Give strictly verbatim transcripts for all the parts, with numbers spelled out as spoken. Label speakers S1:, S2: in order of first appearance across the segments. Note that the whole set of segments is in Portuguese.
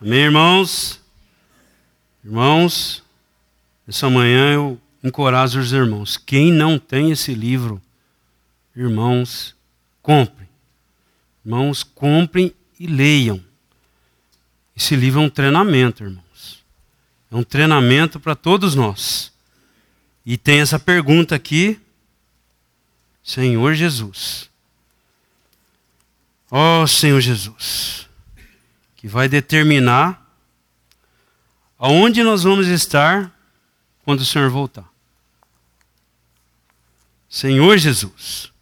S1: Amém, irmãos? Irmãos, essa manhã eu encorajo os irmãos. Quem não tem esse livro, irmãos, comprem. Irmãos, comprem e leiam. Esse livro é um treinamento, irmãos. É um treinamento para todos nós. E tem essa pergunta aqui. Senhor Jesus. Ó Senhor Jesus. Que vai determinar aonde nós vamos estar quando o Senhor voltar. Senhor Jesus.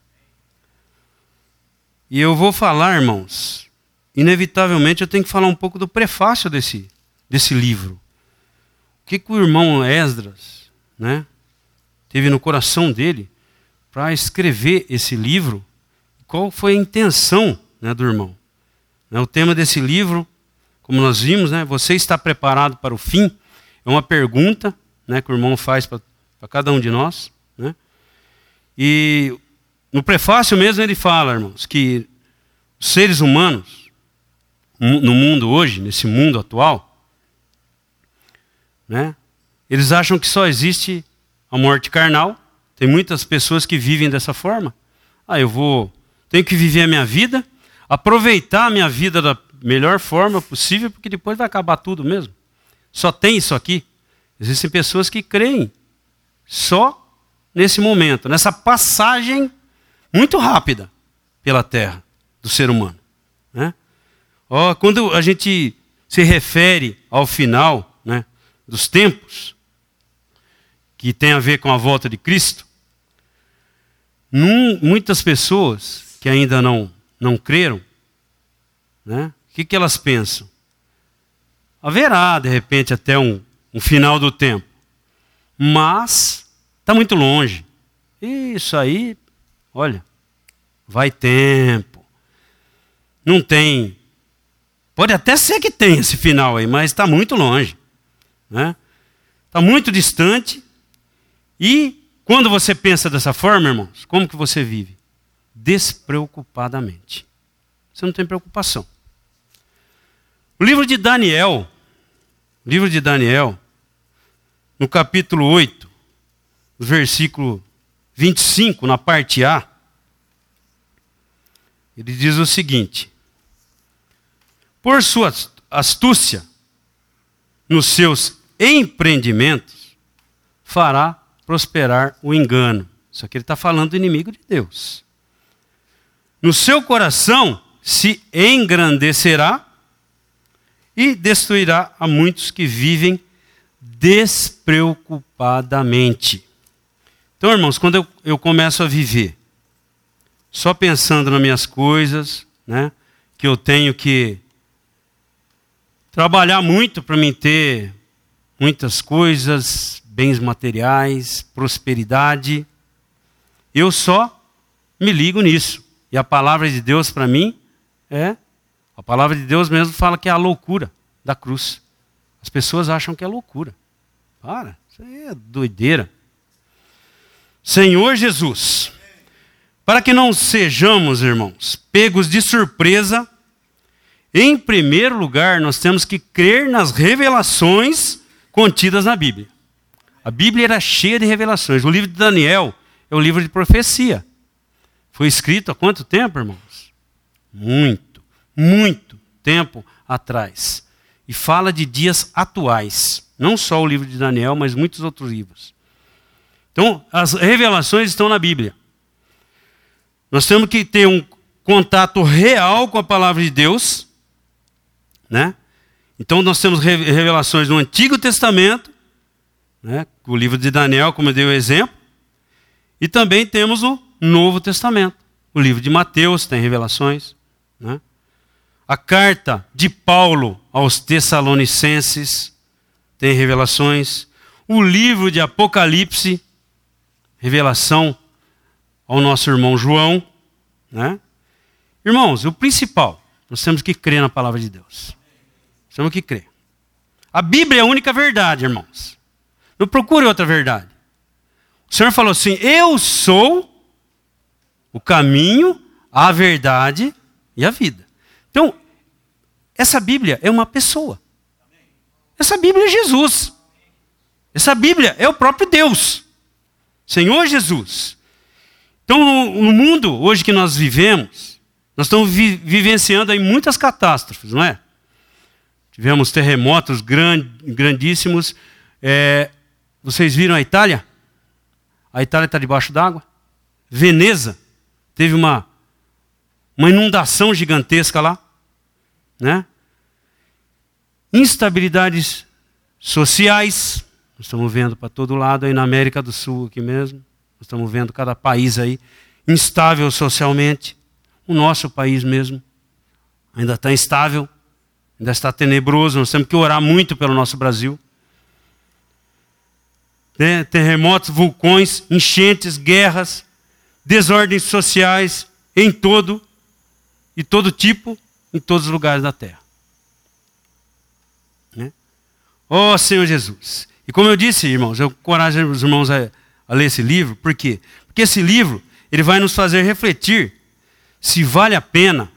S1: E eu vou falar, irmãos, inevitavelmente eu tenho que falar um pouco do prefácio desse, desse livro. O que, que o irmão Esdras, né, teve no coração dele para escrever esse livro? Qual foi a intenção, né, do irmão? O tema desse livro, como nós vimos, né, você está preparado para o fim? É uma pergunta, né, que o irmão faz para cada um de nós. Né? E no prefácio mesmo ele fala, irmãos, que os seres humanos, no mundo hoje, nesse mundo atual, né, eles acham que só existe a morte carnal. Tem muitas pessoas que vivem dessa forma. Ah, eu vou, tenho que viver a minha vida, aproveitar a minha vida da melhor forma possível, porque depois vai acabar tudo mesmo. Só tem isso aqui. Existem pessoas que creem só nesse momento, nessa passagem muito rápida pela terra do ser humano. Né? Oh, quando a gente se refere ao final, né, dos tempos, que tem a ver com a volta de Cristo, num, muitas pessoas que ainda não não creram, né? O que, que elas pensam? Haverá, de repente, até um, um final do tempo. Mas está muito longe. Isso aí, olha, vai tempo. Não tem. Pode até ser que tenha esse final aí, mas está muito longe. Né? Está muito distante. E quando você pensa dessa forma, irmãos, como que você vive? Despreocupadamente. Você não tem preocupação. O livro de Daniel, o livro de Daniel, no capítulo oito, versículo vinte e cinco, na parte A, ele diz o seguinte: por sua astúcia nos seus empreendimentos, fará prosperar o engano. Isso aqui ele está falando do inimigo de Deus. No seu coração se engrandecerá e destruirá a muitos que vivem despreocupadamente. Então, irmãos, quando eu, eu começo a viver só pensando nas minhas coisas, né, que eu tenho que trabalhar muito para mim ter muitas coisas, bens materiais, prosperidade, eu só me ligo nisso. E a palavra de Deus para mim é, a palavra de Deus mesmo fala que é a loucura da cruz. As pessoas acham que é loucura. Para, isso aí é doideira. Senhor Jesus, para que não sejamos, irmãos, pegos de surpresa, em primeiro lugar nós temos que crer nas revelações contidas na Bíblia. A Bíblia era cheia de revelações. O livro de Daniel é o livro de profecia. Foi escrito há quanto tempo, irmãos? Muito, muito tempo atrás. E fala de dias atuais. Não só o livro de Daniel, mas muitos outros livros. Então, as revelações estão na Bíblia. Nós temos que ter um contato real com a palavra de Deus. Né? Então, nós temos revelações no Antigo Testamento, né? O livro de Daniel, como eu dei o exemplo. E também temos o Novo Testamento. O livro de Mateus tem revelações. Né? A carta de Paulo aos Tessalonicenses tem revelações. O livro de Apocalipse, revelação ao nosso irmão João. Né? Irmãos, o principal, nós temos que crer na palavra de Deus. Nós temos que crer. A Bíblia é a única verdade, irmãos. Não procure outra verdade. O Senhor falou assim: eu sou o caminho, a verdade e a vida. Então, essa Bíblia é uma pessoa. Essa Bíblia é Jesus. Essa Bíblia é o próprio Deus. Senhor Jesus. Então, no, no mundo hoje que nós vivemos, nós estamos vi, vivenciando aí muitas catástrofes, não é? Tivemos terremotos grand, grandíssimos. É, vocês viram a Itália? A Itália está debaixo d'água. Veneza teve uma, uma inundação gigantesca lá, né? Instabilidades sociais, nós estamos vendo para todo lado aí na América do Sul aqui mesmo, nós estamos vendo cada país aí instável socialmente. O nosso país mesmo ainda está instável, ainda está tenebroso. Nós temos que orar muito pelo nosso Brasil. Né? Terremotos, vulcões, enchentes, guerras, desordens sociais em todo e todo tipo, em todos os lugares da terra. Né? Oh, Senhor Jesus. E como eu disse, irmãos, eu encorajo os irmãos a, a ler esse livro. Por quê? Porque esse livro ele vai nos fazer refletir se vale a pena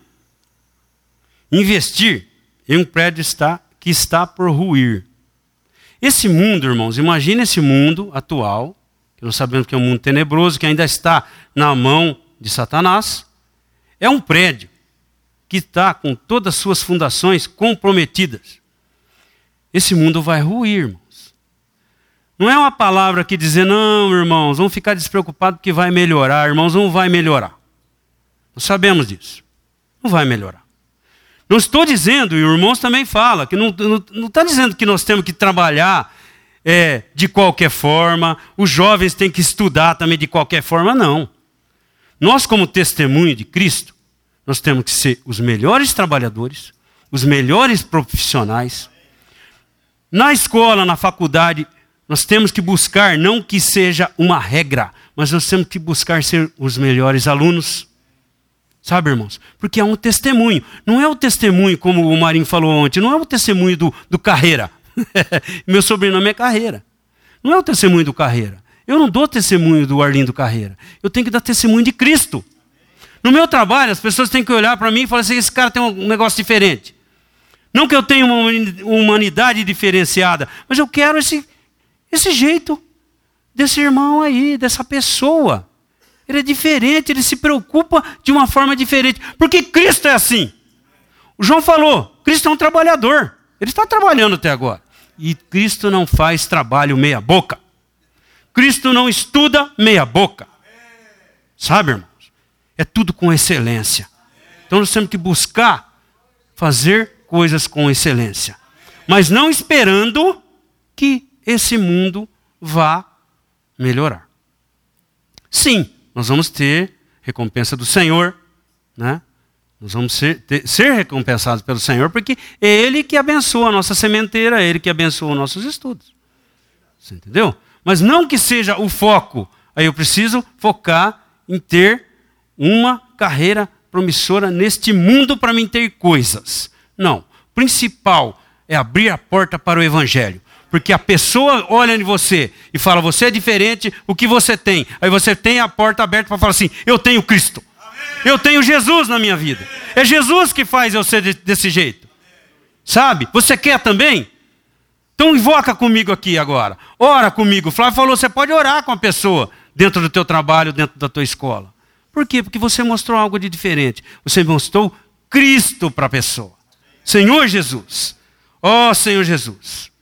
S1: investir em um prédio está, que está por ruir. Esse mundo, irmãos, imagine esse mundo atual, que nós sabemos que é um mundo tenebroso, que ainda está na mão de Satanás. É um prédio que está com todas as suas fundações comprometidas. Esse mundo vai ruir, irmãos. Não é uma palavra que dizer, não, irmãos, vamos ficar despreocupados porque vai melhorar. Irmãos, não vai melhorar. Nós sabemos disso. Não vai melhorar. Não estou dizendo, e os irmãos também falam, que não, não, não está dizendo que nós temos que trabalhar é, de qualquer forma, os jovens têm que estudar também de qualquer forma, não. Nós, como testemunho de Cristo, nós temos que ser os melhores trabalhadores, os melhores profissionais. Na escola, na faculdade, nós temos que buscar, não que seja uma regra, mas nós temos que buscar ser os melhores alunos. Sabe, irmãos? Porque é um testemunho. Não é o testemunho, como o Marinho falou ontem, não é o testemunho do, do Carreira. Meu sobrenome é Carreira. Não é o testemunho do Carreira. Eu não dou testemunho do Arlindo Carreira. Eu tenho que dar testemunho de Cristo. No meu trabalho, as pessoas têm que olhar para mim e falar assim, esse cara tem um negócio diferente. Não que eu tenha uma humanidade diferenciada, mas eu quero esse, esse jeito desse irmão aí, dessa pessoa. Ele é diferente, ele se preocupa de uma forma diferente. Porque Cristo é assim. O João falou, Cristo é um trabalhador. Ele está trabalhando até agora. E Cristo não faz trabalho meia boca. Cristo não estuda meia boca. Sabe, irmãos? É tudo com excelência. Então nós temos que buscar fazer coisas com excelência. Mas não esperando que esse mundo vá melhorar. Sim, nós vamos ter recompensa do Senhor, né? Nós vamos ser, ter, ser recompensados pelo Senhor, porque é Ele que abençoa a nossa sementeira, é Ele que abençoa os nossos estudos. Você entendeu? Mas não que seja o foco. Aí eu preciso focar em ter uma carreira promissora neste mundo para mim ter coisas. Não. O principal é abrir a porta para o Evangelho. Porque a pessoa olha em você e fala, você é diferente, o que você tem? Aí você tem a porta aberta para falar assim, eu tenho Cristo. Amém. Eu tenho Jesus na minha vida. Amém. É Jesus que faz eu ser de, desse jeito. Amém. Sabe? Você quer também? Então invoca comigo aqui agora. Ora comigo. O Flávio falou, você pode orar com a pessoa dentro do teu trabalho, dentro da tua escola. Por quê? Porque você mostrou algo de diferente. Você mostrou Cristo para a pessoa. Senhor Jesus. Ó oh, Senhor Jesus.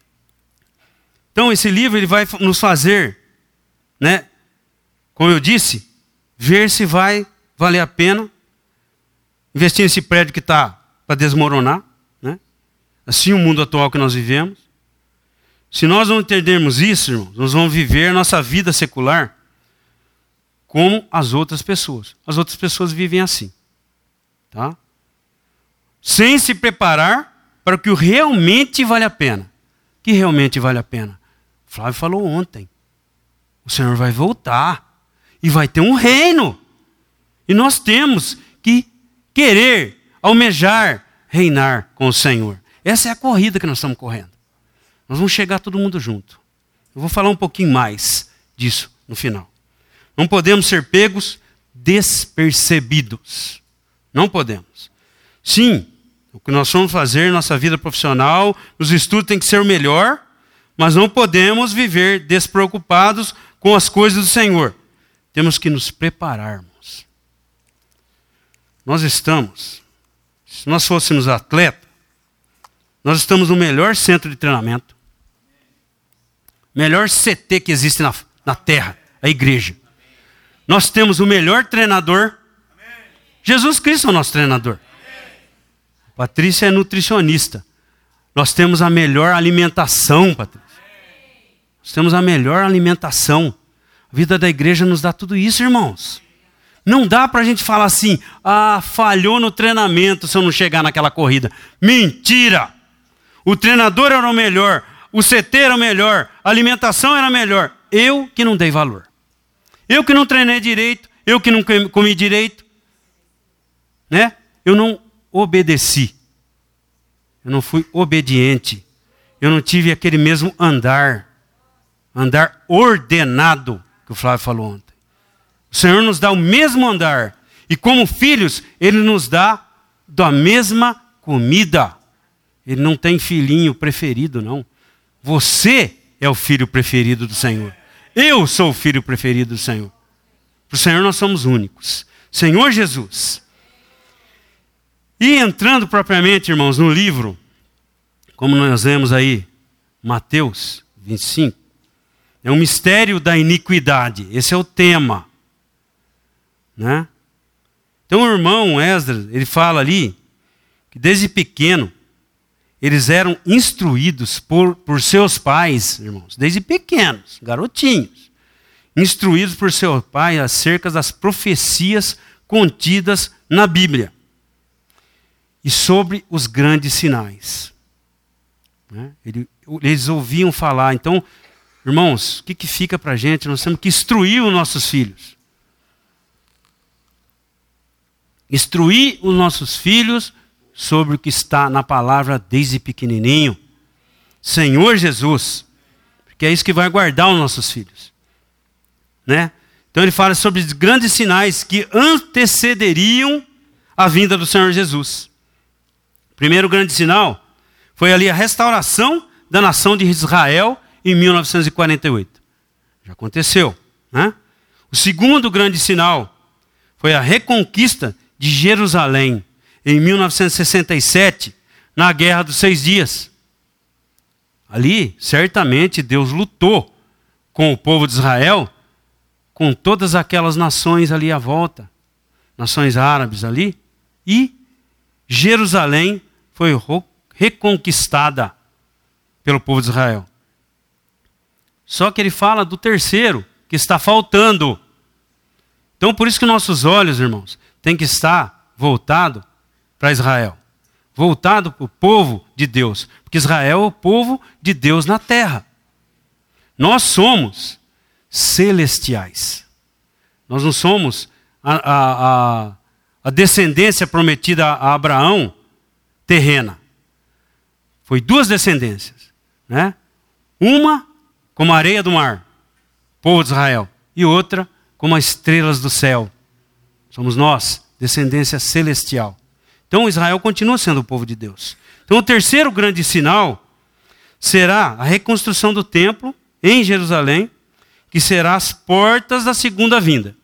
S1: Então esse livro ele vai nos fazer, né, como eu disse, ver se vai valer a pena investir nesse prédio que está para desmoronar, né? Assim o mundo atual que nós vivemos. Se nós não entendermos isso, irmãos, nós vamos viver a nossa vida secular como as outras pessoas. As outras pessoas vivem assim, tá? Sem se preparar para o que realmente vale a pena. Que realmente vale a pena. Flávio falou ontem, o Senhor vai voltar e vai ter um reino. E nós temos que querer, almejar, reinar com o Senhor. Essa é a corrida que nós estamos correndo. Nós vamos chegar todo mundo junto. Eu vou falar um pouquinho mais disso no final. Não podemos ser pegos despercebidos. Não podemos. Sim, O que nós vamos fazer, nossa vida profissional, os estudos tem que ser o melhor, mas não podemos viver despreocupados com as coisas do Senhor. Temos que nos prepararmos. Nós estamos, se nós fôssemos atletas, nós estamos no melhor centro de treinamento, melhor C T que existe na, na terra, a igreja. Nós temos o melhor treinador. Jesus Cristo é o nosso treinador. Patrícia é nutricionista. Nós temos a melhor alimentação, Patrícia. Nós temos a melhor alimentação. A vida da igreja nos dá tudo isso, irmãos. Não dá para a gente falar assim, ah, falhou no treinamento se eu não chegar naquela corrida. Mentira! O treinador era o melhor, o C T era o melhor, a alimentação era melhor. Eu que não dei valor. Eu que não treinei direito, eu que não comi direito, né? Eu não obedeci. Eu não fui obediente. Eu não tive aquele mesmo andar. Andar ordenado, que o Flávio falou ontem. O Senhor nos dá o mesmo andar. E como filhos, Ele nos dá da mesma comida. Ele não tem filhinho preferido, não. Você é o filho preferido do Senhor. Eu sou o filho preferido do Senhor. Para o Senhor nós somos únicos. Senhor Jesus. E entrando propriamente, irmãos, no livro, como nós vemos aí, Mateus vinte e cinco, é um mistério da iniquidade. Esse é o tema. Né? Então o irmão Esdras, ele fala ali, que desde pequeno, eles eram instruídos por, por seus pais, irmãos, desde pequenos, garotinhos, instruídos por seu pai acerca das profecias contidas na Bíblia e sobre os grandes sinais. Né? Ele, eles ouviam falar. Então, irmãos, o que, que fica para a gente? Nós temos que instruir os nossos filhos. Instruir os nossos filhos sobre o que está na palavra desde pequenininho. Senhor Jesus. Porque é isso que vai guardar os nossos filhos. Né? Então ele fala sobre os grandes sinais que antecederiam a vinda do Senhor Jesus. O primeiro grande sinal foi ali a restauração da nação de Israel em mil novecentos e quarenta e oito. Já aconteceu. Né? O segundo grande sinal foi a reconquista de Jerusalém em mil novecentos e sessenta e sete, na Guerra dos Seis Dias. Ali, certamente, Deus lutou com o povo de Israel, com todas aquelas nações ali à volta, nações árabes ali, e Jerusalém foi reconquistada pelo povo de Israel. Só que ele fala do terceiro, que está faltando. Então, por isso que nossos olhos, irmãos, têm que estar voltados para Israel. Voltado para o povo de Deus. Porque Israel é o povo de Deus na terra. Nós somos celestiais. Nós não somos a, a, a, a descendência prometida a Abraão terrena. Foi duas descendências. Né? Uma como a areia do mar, povo de Israel. E outra como as estrelas do céu. Somos nós, descendência celestial. Então Israel continua sendo o povo de Deus. Então o terceiro grande sinal será a reconstrução do templo em Jerusalém, que será as portas da segunda vinda.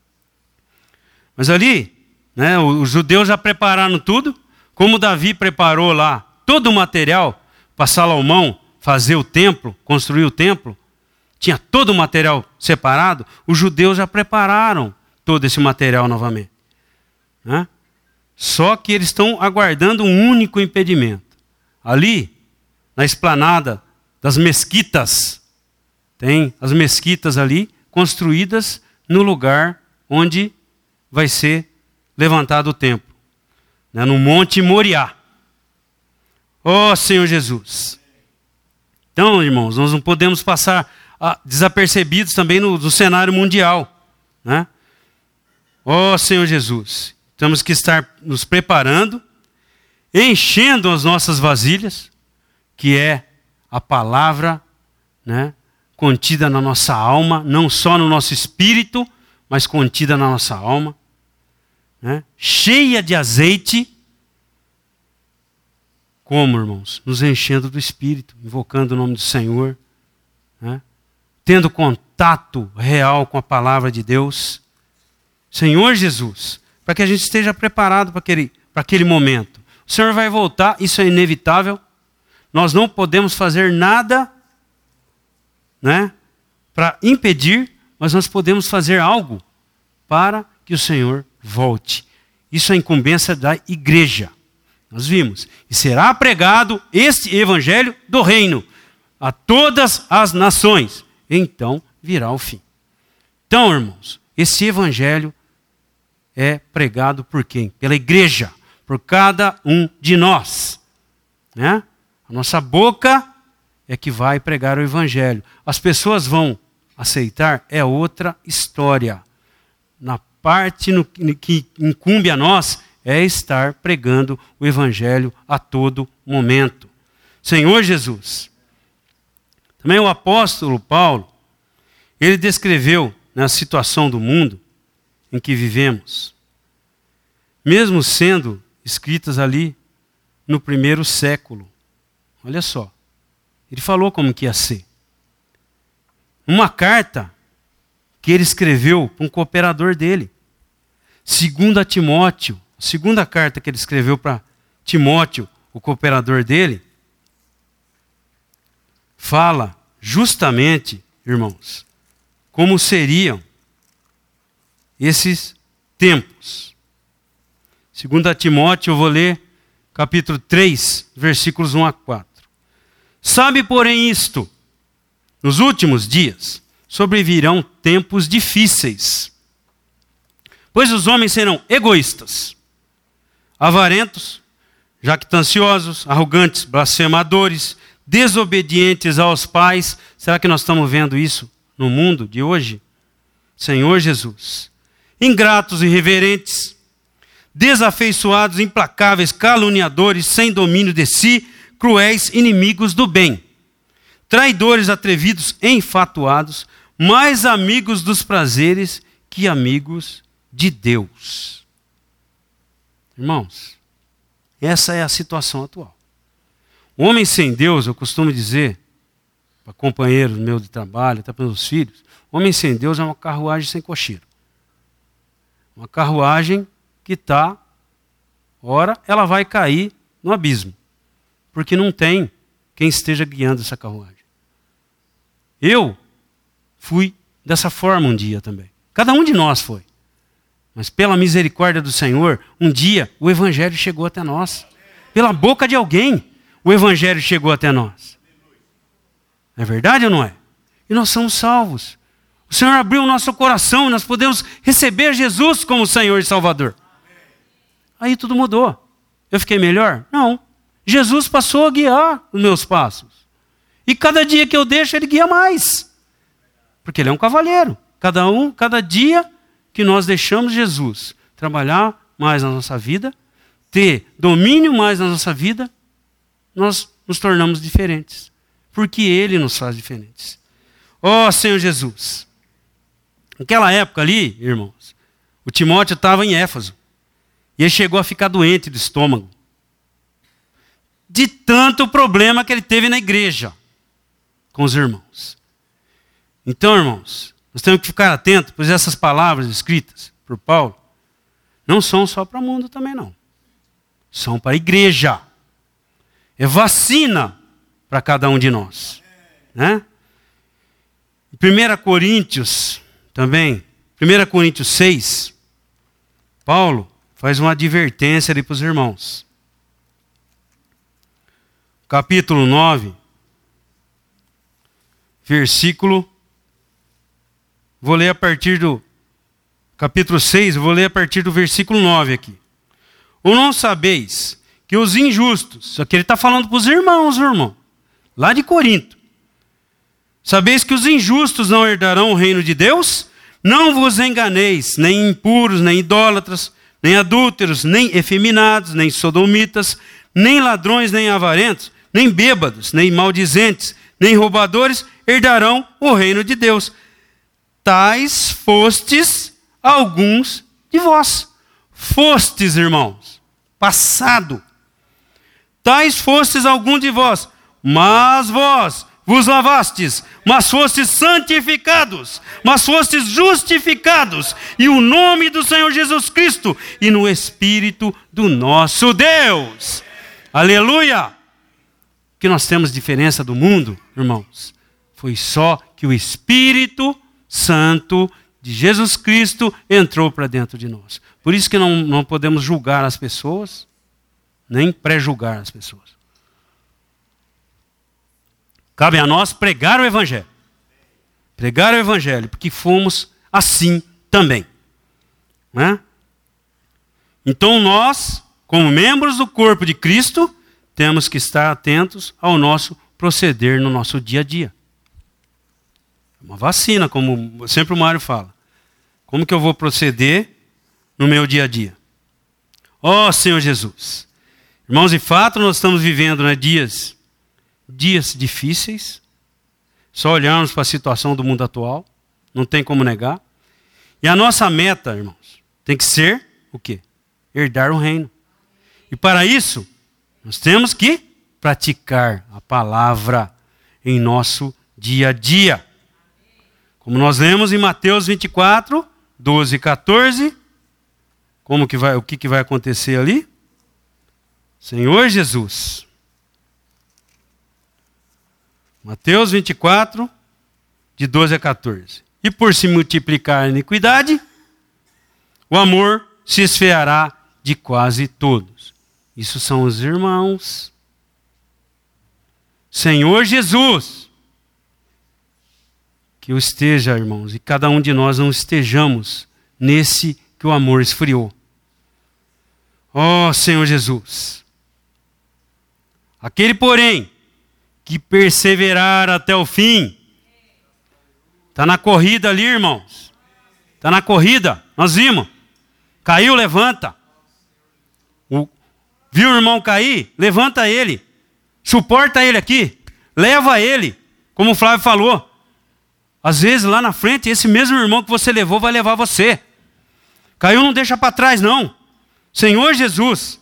S1: Mas ali, né, os judeus já prepararam tudo, como Davi preparou lá todo o material para Salomão fazer o templo, construir o templo, tinha todo o material separado, os judeus já prepararam todo esse material novamente. Né? Só que eles estão aguardando um único impedimento. Ali, na esplanada das mesquitas, tem as mesquitas ali, construídas no lugar onde vai ser levantado o templo. Né? No Monte Moriá. Ó Senhor Jesus. Então, irmãos, nós não podemos passar ah, desapercebidos também no, no cenário mundial. Né? Ó Senhor Jesus. Temos que estar nos preparando, enchendo as nossas vasilhas, que é a palavra, né, contida na nossa alma, não só no nosso espírito, mas contida na nossa alma, né, cheia de azeite, Como, irmãos? Nos enchendo do Espírito, invocando o nome do Senhor, né? Tendo contato real com a palavra de Deus. Senhor Jesus, para que a gente esteja preparado para aquele, para aquele momento. O Senhor vai voltar, isso é inevitável. Nós não podemos fazer nada, né, para impedir, mas nós podemos fazer algo para que o Senhor volte. Isso é incumbência da igreja. Nós vimos. E será pregado este evangelho do reino a todas as nações. Então virá o fim. Então, irmãos, esse evangelho é pregado por quem? Pela igreja, por cada um de nós, né? A nossa boca é que vai pregar o evangelho. As pessoas vão aceitar, é outra história. Na parte no, que incumbe a nós é estar pregando o evangelho a todo momento. Senhor Jesus. Também o apóstolo Paulo, ele descreveu, na situação do mundo em que vivemos, mesmo sendo escritas ali no primeiro século. Olha só, ele falou como que ia ser. Uma carta que ele escreveu para um cooperador dele, segundo a Timóteo, a segunda carta que ele escreveu para Timóteo, o cooperador dele, fala justamente, irmãos, como seriam esses tempos. Segundo a Timóteo, eu vou ler capítulo três, versículos um a quatro. Sabe, porém, isto, nos últimos dias sobrevirão tempos difíceis, pois os homens serão egoístas, avarentos, jactanciosos, arrogantes, blasfemadores, desobedientes aos pais. Será que nós estamos vendo isso no mundo de hoje? Senhor Jesus. Ingratos e irreverentes, desafeiçoados, implacáveis, caluniadores, sem domínio de si, cruéis, inimigos do bem, traidores, atrevidos, enfatuados, mais amigos dos prazeres que amigos de Deus. Irmãos, essa é a situação atual. O homem sem Deus, eu costumo dizer, para companheiros meus de trabalho, até para meus filhos, homem sem Deus é uma carruagem sem cocheiro. Uma carruagem que está, ora, ela vai cair no abismo, porque não tem quem esteja guiando essa carruagem. Eu fui dessa forma um dia também. Cada um de nós foi. Mas pela misericórdia do Senhor, um dia o evangelho chegou até nós. Pela boca de alguém, o evangelho chegou até nós. Não é verdade ou não é? E nós somos salvos. O Senhor abriu o nosso coração e nós podemos receber Jesus como Senhor e Salvador. Aí tudo mudou. Eu fiquei melhor? Não. Jesus passou a guiar os meus passos. E cada dia que eu deixo, Ele guia mais. Porque Ele é um cavalheiro. Cada um, cada dia que nós deixamos Jesus trabalhar mais na nossa vida, ter domínio mais na nossa vida, nós nos tornamos diferentes. Porque Ele nos faz diferentes. Ó Senhor Jesus. Naquela época ali, irmãos, o Timóteo estava em Éfeso. E ele chegou a ficar doente do estômago. De tanto problema que ele teve na igreja com os irmãos. Então, irmãos, nós temos que ficar atentos, pois essas palavras escritas por Paulo não são só para o mundo também, não. São para a igreja. É vacina para cada um de nós. Né? Em primeira Coríntios, também, primeira Coríntios seis, Paulo faz uma advertência ali para os irmãos. Capítulo nove, versículo, vou ler a partir do capítulo seis, vou ler a partir do versículo nove aqui. Ou não sabeis que os injustos, só que ele está falando para os irmãos, irmão, lá de Corinto. Sabeis que os injustos não herdarão o reino de Deus? Não vos enganeis, nem impuros, nem idólatras, nem adúlteros, nem efeminados, nem sodomitas, nem ladrões, nem avarentos, nem bêbados, nem maldizentes, nem roubadores herdarão o reino de Deus. Tais fostes alguns de vós. Fostes, irmãos, passado. tais fostes algum de vós, mas vós vos lavastes, mas fostes santificados, mas fostes justificados, e o nome do Senhor Jesus Cristo, e no Espírito do nosso Deus. Aleluia! Que nós temos diferença do mundo, irmãos, foi só que o Espírito Santo de Jesus Cristo entrou para dentro de nós. Por isso que não, não podemos julgar as pessoas, nem pré-julgar as pessoas. Cabe a nós pregar o Evangelho. Pregar o Evangelho, porque fomos assim também. Né? Então nós, como membros do corpo de Cristo, temos que estar atentos ao nosso proceder no nosso dia a dia. Uma vacina, como sempre o Mário fala. Como que eu vou proceder no meu dia a dia? Ó Senhor Jesus. Irmãos, de fato nós estamos vivendo, né, dias... Dias difíceis, só olharmos para a situação do mundo atual, não tem como negar. E a nossa meta, irmãos, tem que ser o quê? Herdar o reino. E para isso, nós temos que praticar a palavra em nosso dia a dia. Como nós lemos em Mateus vinte e quatro, doze e quatorze, como que vai, o que, que vai acontecer ali? Senhor Jesus... Mateus vinte e quatro, de doze a quatorze. E por se multiplicar a iniquidade, o amor se esfriará de quase todos. Isso são os irmãos. Senhor Jesus, que eu esteja, irmãos, e cada um de nós não estejamos nesse que o amor esfriou. Ó Senhor Jesus. Aquele, porém, que perseverar até o fim. Está na corrida ali, irmãos. Está na corrida. Nós vimos. Caiu, levanta. O... Viu o irmão cair? Levanta ele. Suporta ele aqui. Leva ele. Como o Flávio falou. Às vezes lá na frente, esse mesmo irmão que você levou vai levar você. Caiu, não deixa para trás não. Senhor Jesus.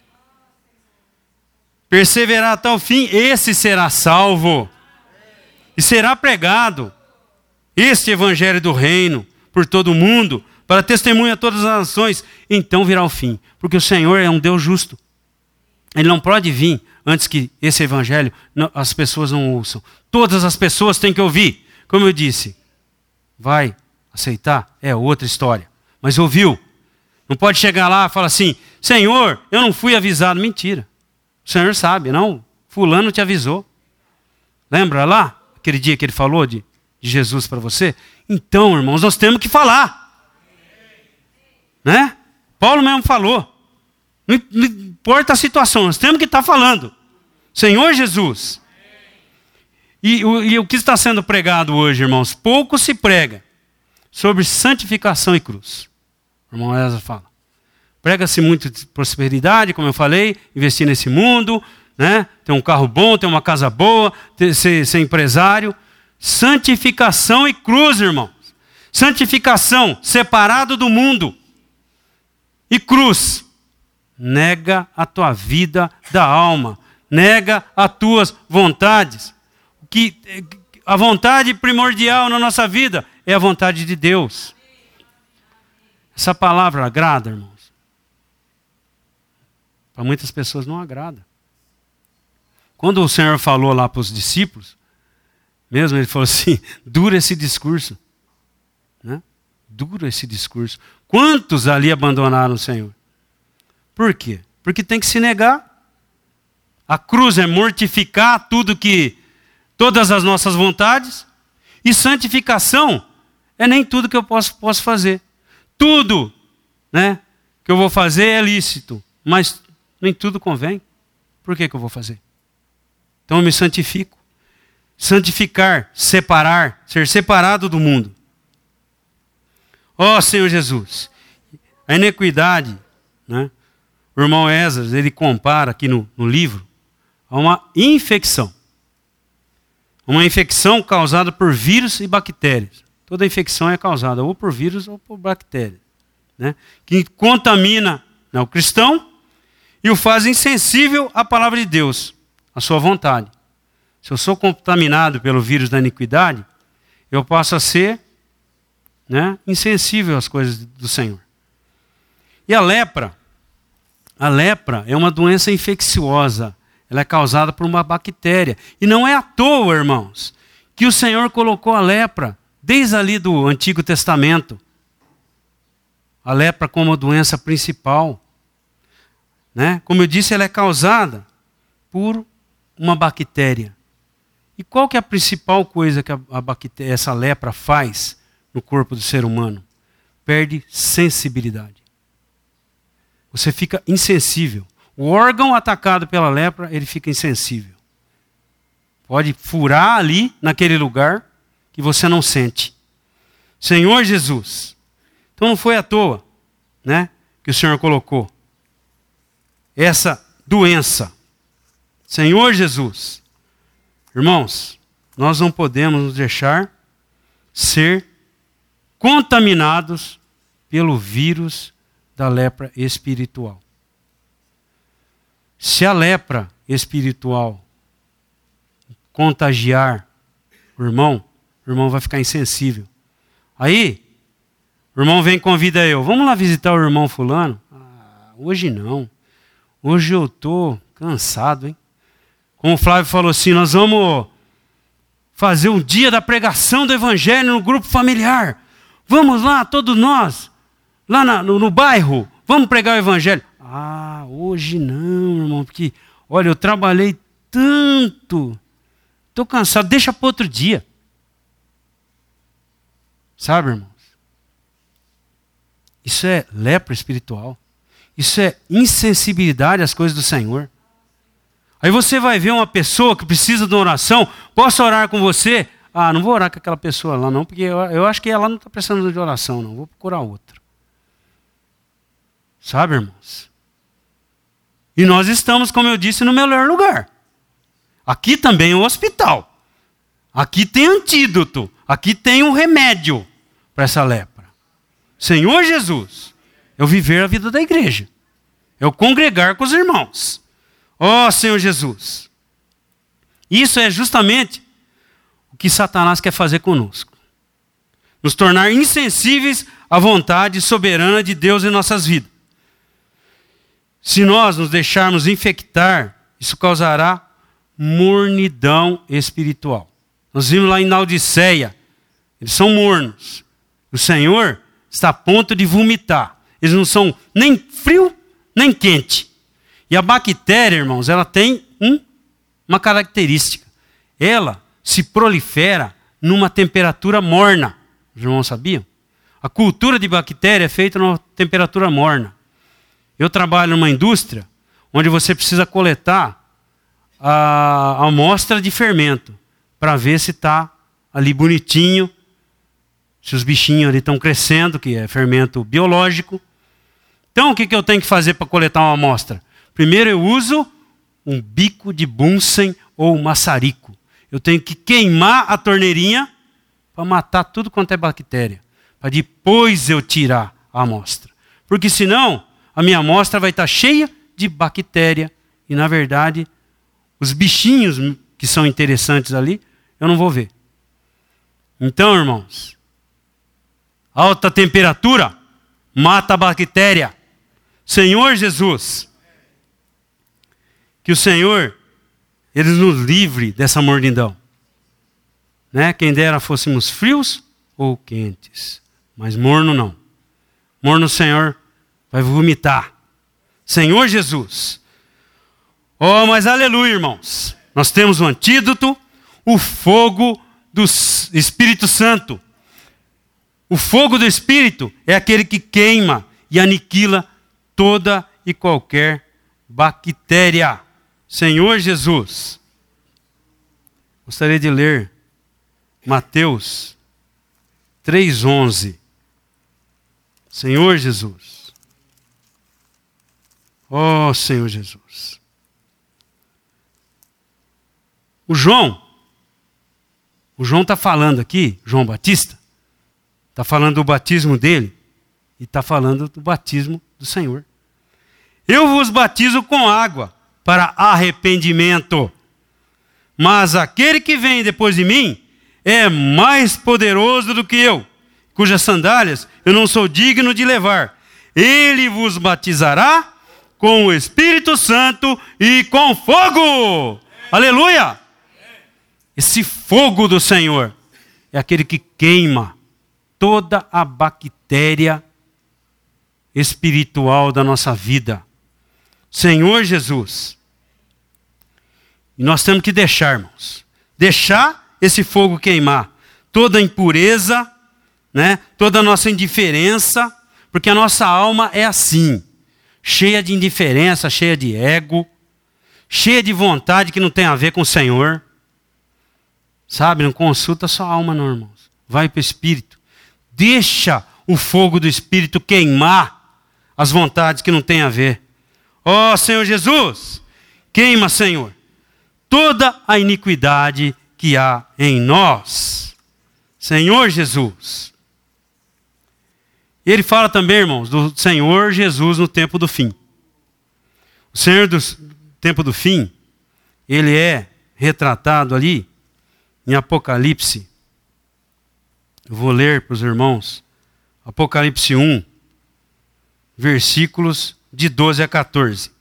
S1: Perseverar até o fim, esse será salvo. E será pregado este evangelho do reino por todo o mundo, para testemunha a todas as nações. Então virá o fim. Porque o Senhor é um Deus justo. Ele não pode vir antes que esse evangelho não, as pessoas não ouçam. Todas as pessoas têm que ouvir. Como eu disse, vai aceitar? É outra história. Mas ouviu. Não pode chegar lá e falar assim, Senhor, eu não fui avisado. Mentira. O Senhor sabe, não? Fulano te avisou. Lembra lá? Aquele dia que ele falou de, de Jesus para você? Então, irmãos, nós temos que falar. Né? Paulo mesmo falou. Não, não importa a situação, nós temos que estar falando. Senhor Jesus. E, o, e o que está sendo pregado hoje, irmãos? Pouco se prega sobre santificação e cruz. O irmão Ezra fala. Prega-se muito de prosperidade, como eu falei, investir nesse mundo, né? Ter um carro bom, ter uma casa boa, ter, ser, ser empresário. Santificação e cruz, irmãos. Santificação, separado do mundo. E cruz, nega a tua vida da alma. Nega as tuas vontades. Que, a vontade primordial na nossa vida é a vontade de Deus. Essa palavra agrada, irmãos? Para muitas pessoas não agrada. Quando o Senhor falou lá para os discípulos, mesmo ele falou assim, dura esse discurso. Né? Dura esse discurso. Quantos ali abandonaram o Senhor? Por quê? Porque tem que se negar. A cruz é mortificar tudo que, todas as nossas vontades. E santificação é nem tudo que eu posso, posso fazer. Tudo, né, que eu vou fazer é lícito, mas nem tudo convém. Por que que eu vou fazer? Então eu me santifico. Santificar, separar, ser separado do mundo. Ó Senhor Jesus, a iniquidade, né? O irmão Esdras, ele compara aqui no, no livro a uma infecção. Uma infecção causada por vírus e bactérias. Toda infecção é causada ou por vírus ou por bactérias, né? Que contamina, né, o cristão e o faz insensível à palavra de Deus, à sua vontade. Se eu sou contaminado pelo vírus da iniquidade, eu passo a ser, né, insensível às coisas do Senhor. E a lepra, a lepra é uma doença infecciosa. Ela é causada por uma bactéria. E não é à toa, irmãos, que o Senhor colocou a lepra desde ali do Antigo Testamento. A lepra como a doença principal. Né? Como eu disse, ela é causada por uma bactéria. E qual que é a principal coisa que a, a bactéria, essa lepra faz no corpo do ser humano? Perde sensibilidade. Você fica insensível. O órgão atacado pela lepra, ele fica insensível. Pode furar ali, naquele lugar, que você não sente. Senhor Jesus. Então não foi à toa, né, que o Senhor colocou essa doença. Senhor Jesus. Irmãos, nós não podemos nos deixar ser contaminados pelo vírus da lepra espiritual. Se a lepra espiritual contagiar o irmão, o irmão vai ficar insensível. Aí, o irmão vem e convida eu. Vamos lá visitar o irmão fulano? Ah, hoje não. Hoje eu estou cansado, hein? Como o Flávio falou assim, nós vamos fazer um dia da pregação do evangelho no grupo familiar. Vamos lá, todos nós, lá na, no, no bairro, vamos pregar o evangelho. Ah, hoje não, irmão, porque, olha, eu trabalhei tanto, estou cansado, deixa para outro dia. Sabe, irmãos? Isso é lepra espiritual. Isso é insensibilidade às coisas do Senhor. Aí você vai ver uma pessoa que precisa de uma oração, posso orar com você? Ah, não vou orar com aquela pessoa lá não, porque eu, eu acho que ela não está precisando de oração não, vou procurar outra. Sabe, irmãos? E nós estamos, como eu disse, no melhor lugar. Aqui também é um hospital. Aqui tem antídoto. Aqui tem um remédio para essa lepra. Senhor Jesus, é o viver a vida da igreja. É o congregar com os irmãos. Ó oh, Senhor Jesus. Isso é justamente o que Satanás quer fazer conosco. Nos tornar insensíveis à vontade soberana de Deus em nossas vidas. Se nós nos deixarmos infectar, isso causará mornidão espiritual. Nós vimos lá em Laodiceia, eles são mornos. O Senhor está a ponto de vomitar. Eles não são nem frio, nem quente. E a bactéria, irmãos, ela tem um, uma característica. Ela se prolifera numa temperatura morna. Os irmãos sabiam? A cultura de bactéria é feita numa temperatura morna. Eu trabalho numa indústria onde você precisa coletar a, a amostra de fermento para ver se está ali bonitinho, se os bichinhos ali estão crescendo, que é fermento biológico. Então, o que, que eu tenho que fazer para coletar uma amostra? Primeiro eu uso um bico de Bunsen ou maçarico. Eu tenho que queimar a torneirinha para matar tudo quanto é bactéria, para depois eu tirar a amostra. Porque senão a minha amostra vai estar cheia de bactéria e, na verdade, os bichinhos que são interessantes ali, eu não vou ver. Então, irmãos, alta temperatura mata a bactéria. Senhor Jesus, que o Senhor, Ele nos livre dessa mornidão. Né? Quem dera fôssemos frios ou quentes, mas morno não. Morno o Senhor vai vomitar. Senhor Jesus. Oh, mas aleluia, irmãos. Nós temos o antídoto, o fogo do Espírito Santo. O fogo do Espírito é aquele que queima e aniquila toda e qualquer bactéria. Senhor Jesus. Gostaria de ler Mateus três, onze. Senhor Jesus. Oh, Senhor Jesus. O João, o João está falando aqui, João Batista, está falando do batismo dele e está falando do batismo do Senhor. Eu vos batizo com água para arrependimento. Mas aquele que vem depois de mim é mais poderoso do que eu, cujas sandálias eu não sou digno de levar. Ele vos batizará com o Espírito Santo e com fogo. Aleluia! Esse fogo do Senhor é aquele que queima toda a bactéria espiritual da nossa vida. Senhor Jesus. E nós temos que deixar, irmãos. Deixar esse fogo queimar. Toda a impureza, né? Toda a nossa indiferença. Porque a nossa alma é assim. Cheia de indiferença, cheia de ego. Cheia de vontade que não tem a ver com o Senhor. Sabe, não consulta sua alma não, irmãos. Vai para o Espírito. Deixa o fogo do Espírito queimar as vontades que não tem a ver. Ó Senhor Jesus, queima, Senhor, toda a iniquidade que há em nós. Senhor Jesus. E ele fala também, irmãos, do Senhor Jesus no tempo do fim. O Senhor do tempo do fim, ele é retratado ali em Apocalipse. Eu vou ler para os irmãos. Apocalipse um, versículos de doze a quatorze.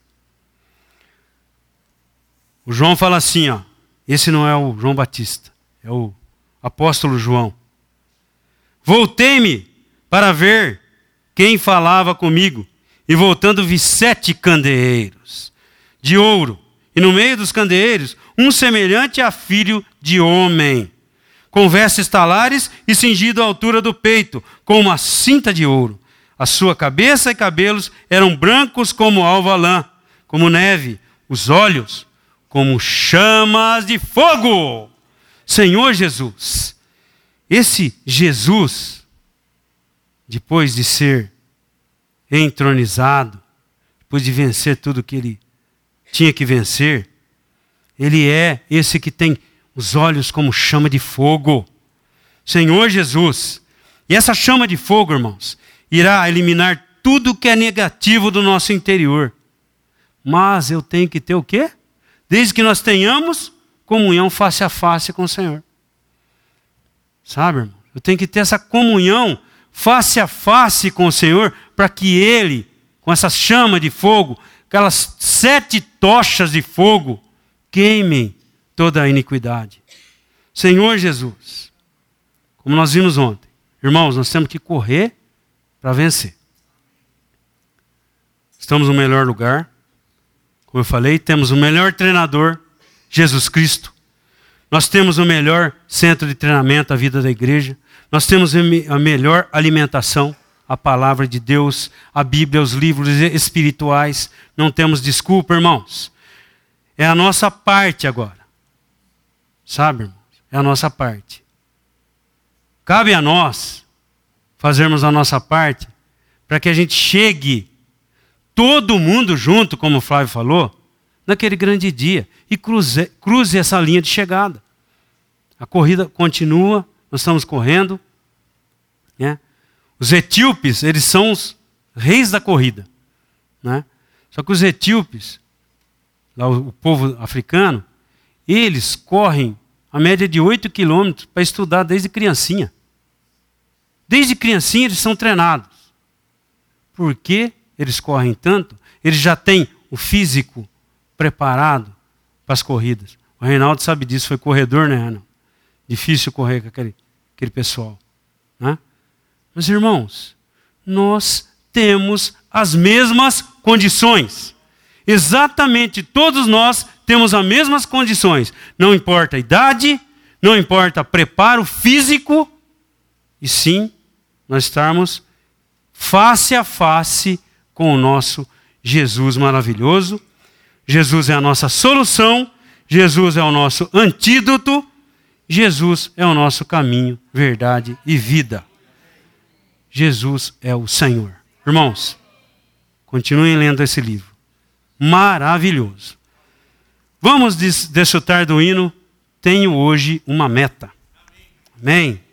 S1: O João fala assim, ó. Esse não é o João Batista, é o apóstolo João. Voltei-me para ver quem falava comigo, e voltando vi sete candeeiros de ouro, e no meio dos candeeiros, um semelhante a filho de homem, com vestes talares e cingido à altura do peito, com uma cinta de ouro. A sua cabeça e cabelos eram brancos como alva lã, como neve, os olhos como chamas de fogo. Senhor Jesus, esse Jesus, depois de ser entronizado, depois de vencer tudo que ele tinha que vencer, ele é esse que tem os olhos como chama de fogo. Senhor Jesus, e essa chama de fogo, irmãos, irá eliminar tudo que é negativo do nosso interior. Mas eu tenho que ter o quê? Desde que nós tenhamos comunhão face a face com o Senhor. Sabe, irmão? Eu tenho que ter essa comunhão face a face com o Senhor, para que Ele, com essa chama de fogo, aquelas sete tochas de fogo, queimem toda a iniquidade. Senhor Jesus, como nós vimos ontem, irmãos, nós temos que correr para vencer. Estamos no melhor lugar. Como eu falei, temos o melhor treinador, Jesus Cristo. Nós temos o melhor centro de treinamento, a vida da igreja. Nós temos a melhor alimentação, a palavra de Deus, a Bíblia, os livros espirituais. Não temos desculpa, irmãos. É a nossa parte agora. Sabe, irmãos? É a nossa parte. Cabe a nós fazermos a nossa parte para que a gente chegue todo mundo junto, como o Flávio falou, naquele grande dia e cruze, cruze essa linha de chegada. A corrida continua, nós estamos correndo. Né? Os etíopes, eles são os reis da corrida. Né? Só que os etíopes, lá o, o povo africano, eles correm a média de oito quilômetros para estudar desde criancinha. Desde criancinha eles são treinados. Por quê? Eles correm tanto, eles já têm o físico preparado para as corridas. O Reinaldo sabe disso, foi corredor, né, Reinaldo? Difícil correr com aquele, aquele pessoal. Né? Mas, irmãos, nós temos as mesmas condições. Exatamente, todos nós temos as mesmas condições. Não importa a idade, não importa preparo físico, e sim, nós estarmos face a face com o nosso Jesus maravilhoso. Jesus é a nossa solução, Jesus é o nosso antídoto, Jesus é o nosso caminho, verdade e vida. Jesus é o Senhor. Irmãos, continuem lendo esse livro. Maravilhoso. Vamos desfrutar do hino, tenho hoje uma meta. Amém.